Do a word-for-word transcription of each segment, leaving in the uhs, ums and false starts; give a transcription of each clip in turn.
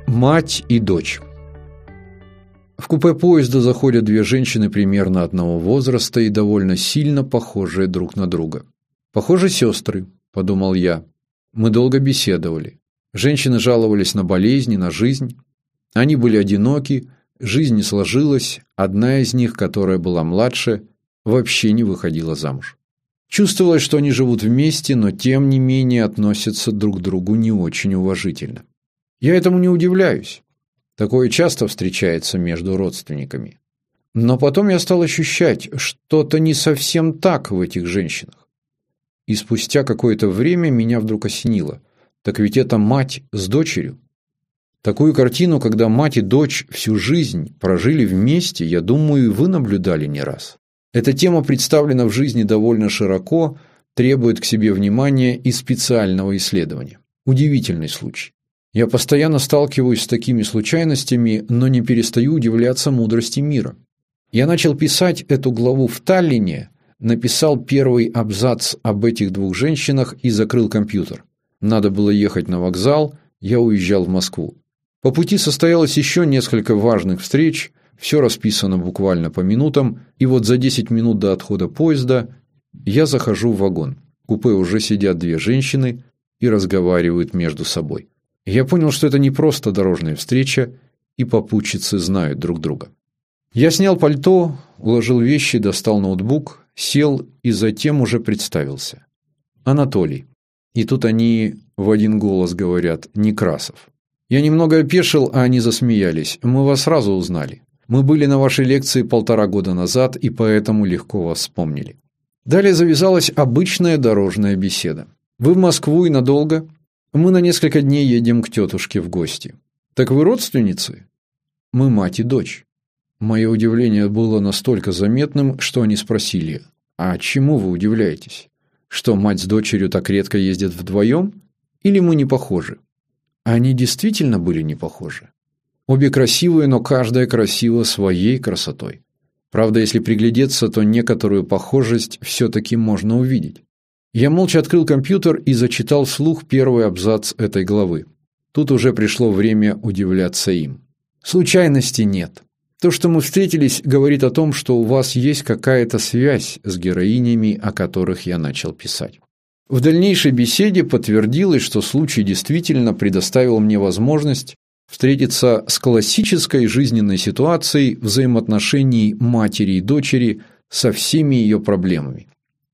Мать и дочь. В купе поезда заходят две женщины примерно одного возраста и довольно сильно похожие друг на друга. «Похоже, сестры», – подумал я. Мы долго беседовали. Женщины жаловались на болезни, на жизнь. Они были одиноки, жизнь не сложилась, одна из них, которая была младше, вообще не выходила замуж. Чувствовалось, что они живут вместе, но тем не менее относятся друг к другу не очень уважительно. Я этому не удивляюсь. Такое часто встречается между родственниками. Но потом я стал ощущать, что-то не совсем так в этих женщинах. И спустя какое-то время меня вдруг осенило. Так ведь это мать с дочерью. Такую картину, когда мать и дочь всю жизнь прожили вместе, я думаю, и вы наблюдали не раз. Эта тема представлена в жизни довольно широко, требует к себе внимания и специального исследования. Удивительный случай. Я постоянно сталкиваюсь с такими случайностями, но не перестаю удивляться мудрости мира. Я начал писать эту главу в Таллине, написал первый абзац об этих двух женщинах и закрыл компьютер. Надо было ехать на вокзал, я уезжал в Москву. По пути состоялось еще несколько важных встреч, все расписано буквально по минутам, и вот за десять минут до отхода поезда я захожу в вагон. В купе уже сидят две женщины и разговаривают между собой. Я понял, что это не просто дорожная встреча, и попутчицы знают друг друга. Я снял пальто, уложил вещи, достал ноутбук, сел и затем уже представился. Анатолий. И тут они в один голос говорят: Некрасов. Я немного опешил, а они засмеялись. Мы вас сразу узнали. Мы были на вашей лекции полтора года назад, и поэтому легко вас вспомнили. Далее завязалась обычная дорожная беседа. Вы в Москву и надолго? Мы на несколько дней едем к тетушке в гости. Так вы родственницы? Мы мать и дочь. Мое удивление было настолько заметным, что они спросили: а чему вы удивляетесь? Что мать с дочерью так редко ездят вдвоем? Или мы не похожи? Они действительно были не похожи. Обе красивые, но каждая красива своей красотой. Правда, если приглядеться, то некоторую похожесть все-таки можно увидеть. Я молча открыл компьютер и зачитал вслух первый абзац этой главы. Тут уже пришло время удивляться им. Случайности нет. То, что мы встретились, говорит о том, что у вас есть какая-то связь с героинями, о которых я начал писать. В дальнейшей беседе подтвердилось, что случай действительно предоставил мне возможность встретиться с классической жизненной ситуацией взаимоотношений матери и дочери со всеми ее проблемами.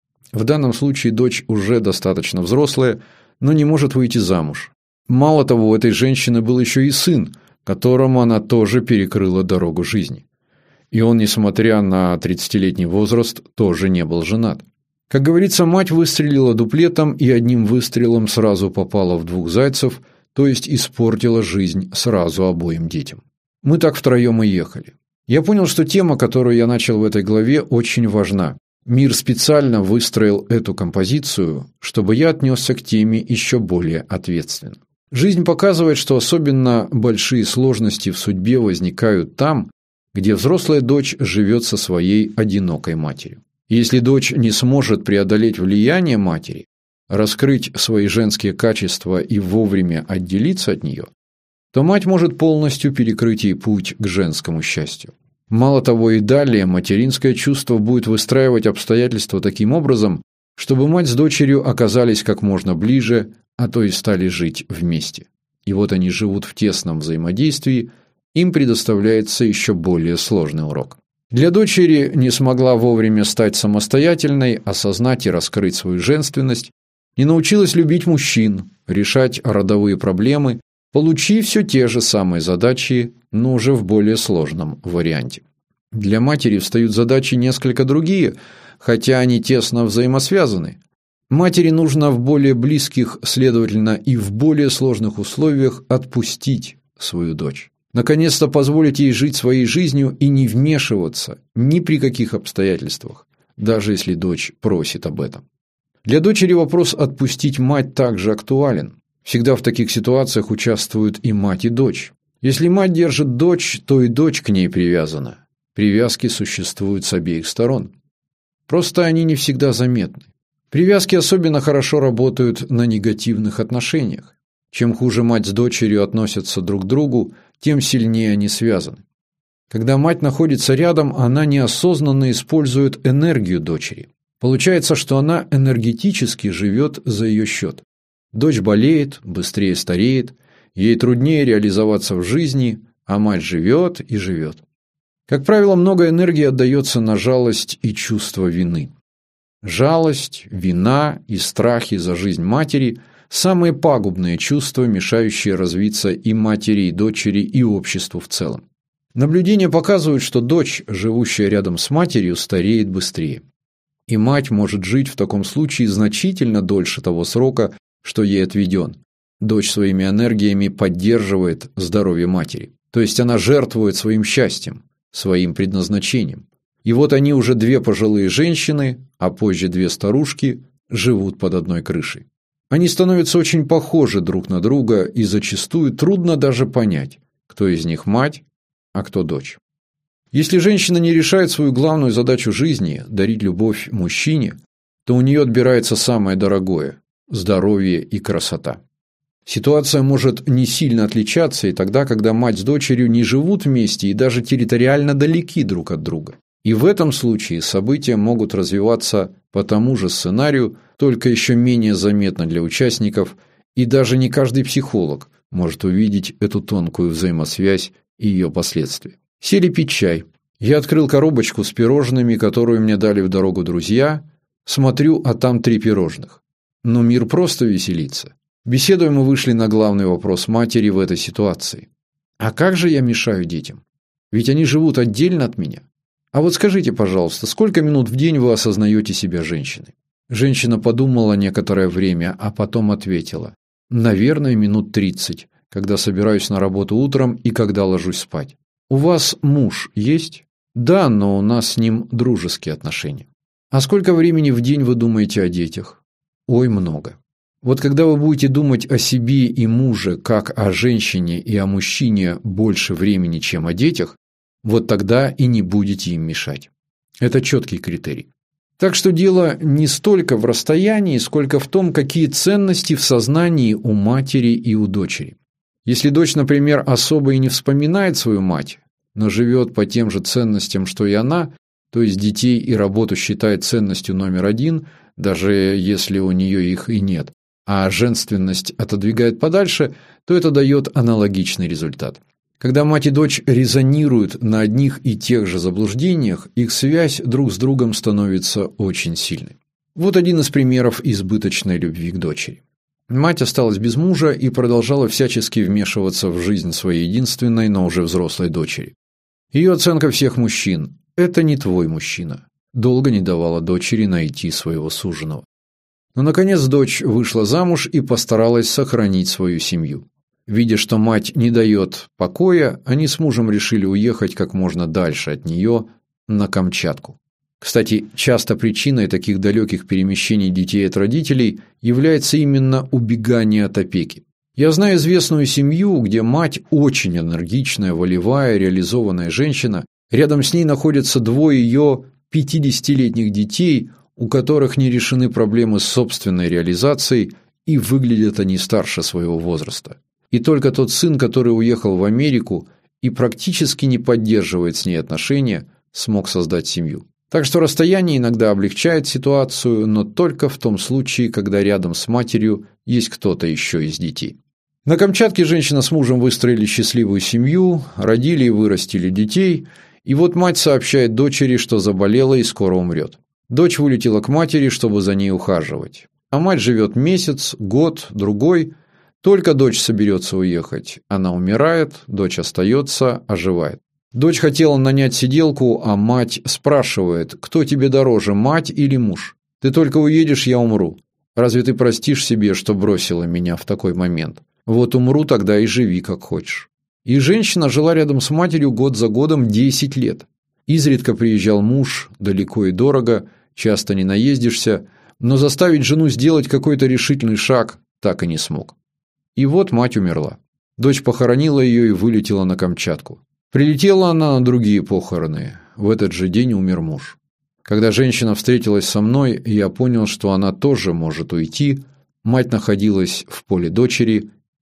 В данном случае дочь уже достаточно взрослая, но не может выйти замуж. Мало того, у этой женщины был еще и сын, которому она тоже перекрыла дорогу жизни. И он, несмотря на тридцатилетний возраст, тоже не был женат. Как говорится, мать выстрелила дуплетом и одним выстрелом сразу попала в двух зайцев, то есть испортила жизнь сразу обоим детям. Мы так втроем и ехали. Я понял, что тема, которую я начал в этой главе, очень важна. Мир специально выстроил эту композицию, чтобы я отнесся к теме еще более ответственно. Жизнь показывает, что особенно большие сложности в судьбе возникают там, где взрослая дочь живет со своей одинокой матерью. Если дочь не сможет преодолеть влияние матери, раскрыть свои женские качества и вовремя отделиться от нее, то мать может полностью перекрыть ей путь к женскому счастью. Мало того, и далее материнское чувство будет выстраивать обстоятельства таким образом, чтобы мать с дочерью оказались как можно ближе, а то и стали жить вместе. И вот они живут в тесном взаимодействии, им предоставляется еще более сложный урок. Для дочери не смогла вовремя стать самостоятельной, осознать и раскрыть свою женственность, не научилась любить мужчин, решать родовые проблемы, получив все те же самые задачи, но уже в более сложном варианте. Для матери встают задачи несколько другие, хотя они тесно взаимосвязаны. Матери нужно в более близких, следовательно, и в более сложных условиях отпустить свою дочь. Наконец-то позволить ей жить своей жизнью и не вмешиваться ни при каких обстоятельствах, даже если дочь просит об этом. Для дочери вопрос отпустить мать также актуален. Всегда в таких ситуациях участвуют и мать, и дочь. Если мать держит дочь, то и дочь к ней привязана. Привязки существуют с обеих сторон. Просто они не всегда заметны. Привязки особенно хорошо работают на негативных отношениях. Чем хуже мать с дочерью относятся друг к другу, тем сильнее они связаны. Когда мать находится рядом, она неосознанно использует энергию дочери. Получается, что она энергетически живет за ее счет. Дочь болеет, быстрее стареет, ей труднее реализоваться в жизни, а мать живет и живет. Как правило, много энергии отдается на жалость и чувство вины. Жалость, вина и страхи за жизнь матери – самые пагубные чувства, мешающие развиться и матери, и дочери, и обществу в целом. Наблюдения показывают, что дочь, живущая рядом с матерью, стареет быстрее. И мать может жить в таком случае значительно дольше того срока, что ей отведен. Дочь своими энергиями поддерживает здоровье матери. То есть она жертвует своим счастьем, своим предназначением. И вот они уже две пожилые женщины, а позже две старушки, живут под одной крышей. Они становятся очень похожи друг на друга, и зачастую трудно даже понять, кто из них мать, а кто дочь. Если женщина не решает свою главную задачу жизни – дарить любовь мужчине, то у нее отбирается самое дорогое – здоровье и красота. Ситуация может не сильно отличаться и тогда, когда мать с дочерью не живут вместе и даже территориально далеки друг от друга. И в этом случае события могут развиваться по тому же сценарию, только еще менее заметно для участников, и даже не каждый психолог может увидеть эту тонкую взаимосвязь и ее последствия. Сели пить чай. Я открыл коробочку с пирожными, которую мне дали в дорогу друзья. Смотрю, а там три пирожных. Но мир просто веселится. Беседуя, мы вышли на главный вопрос матери в этой ситуации. А как же я мешаю детям? Ведь они живут отдельно от меня. А вот скажите, пожалуйста, сколько минут в день вы осознаете себя женщиной? Женщина подумала некоторое время, а потом ответила. Наверное, минут тридцать, когда собираюсь на работу утром и когда ложусь спать. У вас муж есть? Да, но у нас с ним дружеские отношения. А сколько времени в день вы думаете о детях? Ой, много. Вот когда вы будете думать о себе и муже, как о женщине и о мужчине больше времени, чем о детях, вот тогда и не будете им мешать. Это четкий критерий. Так что дело не столько в расстоянии, сколько в том, какие ценности в сознании у матери и у дочери. Если дочь, например, особо и не вспоминает свою мать, но живет по тем же ценностям, что и она, то есть детей и работу считает ценностью номер один, даже если у нее их и нет, а женственность отодвигает подальше, то это дает аналогичный результат. Когда мать и дочь резонируют на одних и тех же заблуждениях, их связь друг с другом становится очень сильной. Вот один из примеров избыточной любви к дочери. Мать осталась без мужа и продолжала всячески вмешиваться в жизнь своей единственной, но уже взрослой дочери. Ее оценка всех мужчин – это не твой мужчина. Долго не давала дочери найти своего суженого. Но, наконец, дочь вышла замуж и постаралась сохранить свою семью. Видя, что мать не дает покоя, они с мужем решили уехать как можно дальше от нее, на Камчатку. Кстати, часто причиной таких далеких перемещений детей от родителей является именно убегание от опеки. Я знаю известную семью, где мать очень энергичная, волевая, реализованная женщина, рядом с ней находятся двое ее пятидесятилетних детей, у которых не решены проблемы с собственной реализацией, и выглядят они старше своего возраста. И только тот сын, который уехал в Америку и практически не поддерживает с ней отношения, смог создать семью. Так что расстояние иногда облегчает ситуацию, но только в том случае, когда рядом с матерью есть кто-то еще из детей. На Камчатке женщина с мужем выстроили счастливую семью, родили и вырастили детей, и вот мать сообщает дочери, что заболела и скоро умрет. Дочь вылетела к матери, чтобы за ней ухаживать. А мать живет месяц, год, другой. Только дочь соберется уехать. Она умирает, дочь остается, оживает. Дочь хотела нанять сиделку, а мать спрашивает, кто тебе дороже, мать или муж? Ты только уедешь, я умру. Разве ты простишь себе, что бросила меня в такой момент? Вот умру, тогда и живи, как хочешь. И женщина жила рядом с матерью год за годом десять лет. Изредка приезжал муж, далеко и дорого, часто не наездишься, но заставить жену сделать какой-то решительный шаг так и не смог. И вот мать умерла. Дочь похоронила ее и вылетела на Камчатку. Прилетела она на другие похороны. В этот же день умер муж. Когда женщина встретилась со мной, я понял, что она тоже может уйти. Мать находилась в поле дочери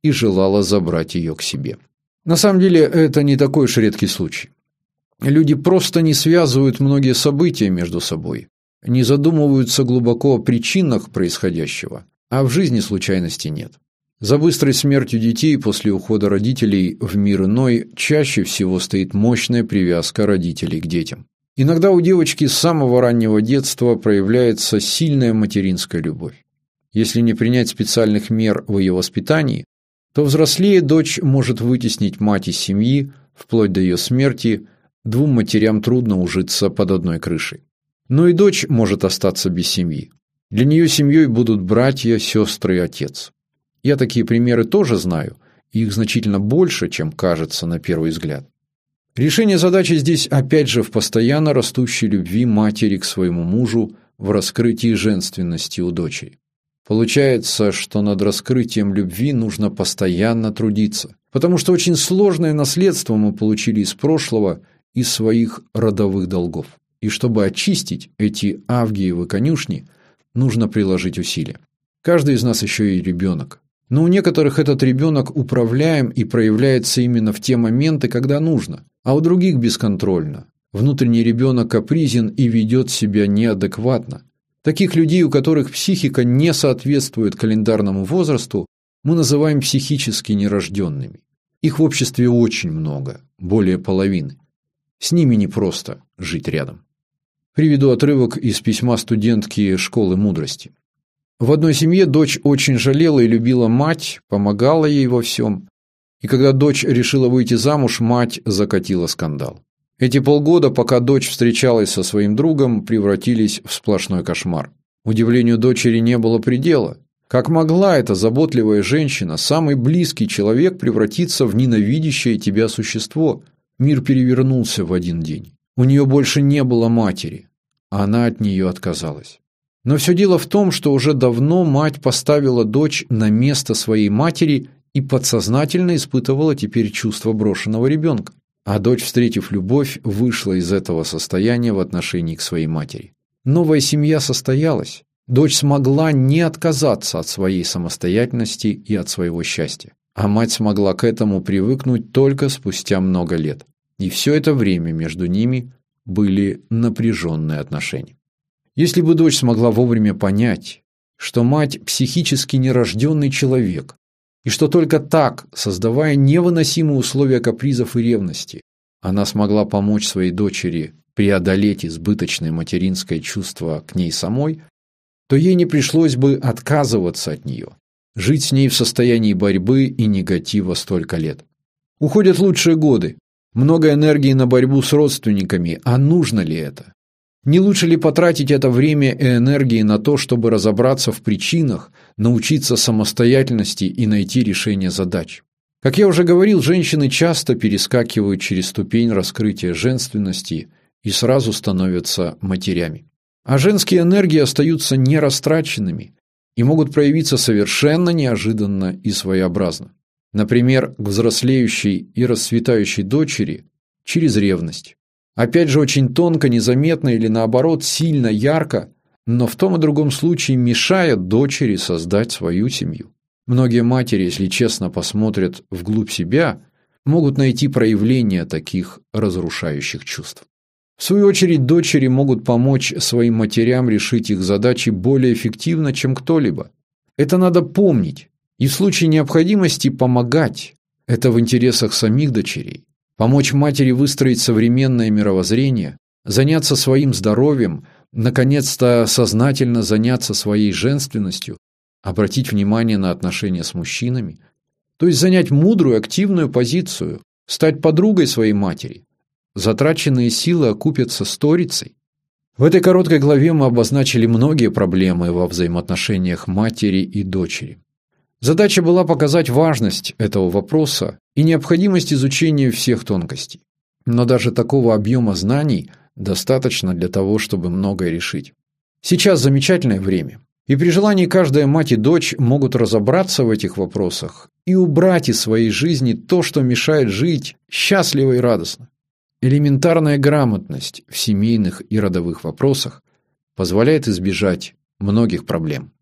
и желала забрать ее к себе. На самом деле это не такой уж редкий случай. Люди просто не связывают многие события между собой, не задумываются глубоко о причинах происходящего, а в жизни случайностей нет. За быстрой смертью детей после ухода родителей в мир иной чаще всего стоит мощная привязка родителей к детям. Иногда у девочки с самого раннего детства проявляется сильная материнская любовь. Если не принять специальных мер в ее воспитании, то взрослее дочь может вытеснить мать из семьи, вплоть до ее смерти. Двум матерям трудно ужиться под одной крышей. Но и дочь может остаться без семьи. Для нее семьей будут братья, сестры и отец. Я такие примеры тоже знаю, и их значительно больше, чем кажется на первый взгляд. Решение задачи здесь опять же в постоянно растущей любви матери к своему мужу, в раскрытии женственности у дочери. Получается, что над раскрытием любви нужно постоянно трудиться, потому что очень сложное наследство мы получили из прошлого, из своих родовых долгов. И чтобы очистить эти авгиевы конюшни, нужно приложить усилия. Каждый из нас еще и ребенок. Но у некоторых этот ребенок управляем и проявляется именно в те моменты, когда нужно, а у других бесконтрольно. Внутренний ребенок капризен и ведет себя неадекватно. Таких людей, у которых психика не соответствует календарному возрасту, мы называем психически нерожденными. Их в обществе очень много, более половины. С ними непросто жить рядом. Приведу отрывок из письма студентки школы мудрости. В одной семье дочь очень жалела и любила мать, помогала ей во всем. И когда дочь решила выйти замуж, мать закатила скандал. Эти полгода, пока дочь встречалась со своим другом, превратились в сплошной кошмар. Удивлению дочери не было предела. Как могла эта заботливая женщина, самый близкий человек, превратиться в ненавидящее тебя существо? Мир перевернулся в один день. У нее больше не было матери, а она от нее отказалась. Но все дело в том, что уже давно мать поставила дочь на место своей матери и подсознательно испытывала теперь чувство брошенного ребенка. А дочь, встретив любовь, вышла из этого состояния в отношении к своей матери. Новая семья состоялась. Дочь смогла не отказаться от своей самостоятельности и от своего счастья. А мать смогла к этому привыкнуть только спустя много лет. И все это время между ними были напряженные отношения. Если бы дочь смогла вовремя понять, что мать психически нерожденный человек, и что только так, создавая невыносимые условия капризов и ревности, она смогла помочь своей дочери преодолеть избыточное материнское чувство к ней самой, то ей не пришлось бы отказываться от нее, жить с ней в состоянии борьбы и негатива столько лет. Уходят лучшие годы, много энергии на борьбу с родственниками, а нужно ли это? Не лучше ли потратить это время и энергии на то, чтобы разобраться в причинах, научиться самостоятельности и найти решение задач? Как я уже говорил, женщины часто перескакивают через ступень раскрытия женственности и сразу становятся матерями. А женские энергии остаются нерастраченными и могут проявиться совершенно неожиданно и своеобразно. Например, к взрослеющей и расцветающей дочери через ревность. Опять же, очень тонко, незаметно или наоборот сильно, ярко, но в том и другом случае мешает дочери создать свою семью. Многие матери, если честно посмотрят вглубь себя, могут найти проявление таких разрушающих чувств. В свою очередь, дочери могут помочь своим матерям решить их задачи более эффективно, чем кто-либо. Это надо помнить и в случае необходимости помогать. Это в интересах самих дочерей. Помочь матери выстроить современное мировоззрение, заняться своим здоровьем, наконец-то сознательно заняться своей женственностью, обратить внимание на отношения с мужчинами, то есть занять мудрую, активную позицию, стать подругой своей матери. Затраченные силы окупятся сторицей. В этой короткой главе мы обозначили многие проблемы во взаимоотношениях матери и дочери. Задача была показать важность этого вопроса и необходимость изучения всех тонкостей. Но даже такого объема знаний достаточно для того, чтобы многое решить. Сейчас замечательное время, и при желании каждая мать и дочь могут разобраться в этих вопросах и убрать из своей жизни то, что мешает жить счастливо и радостно. Элементарная грамотность в семейных и родовых вопросах позволяет избежать многих проблем.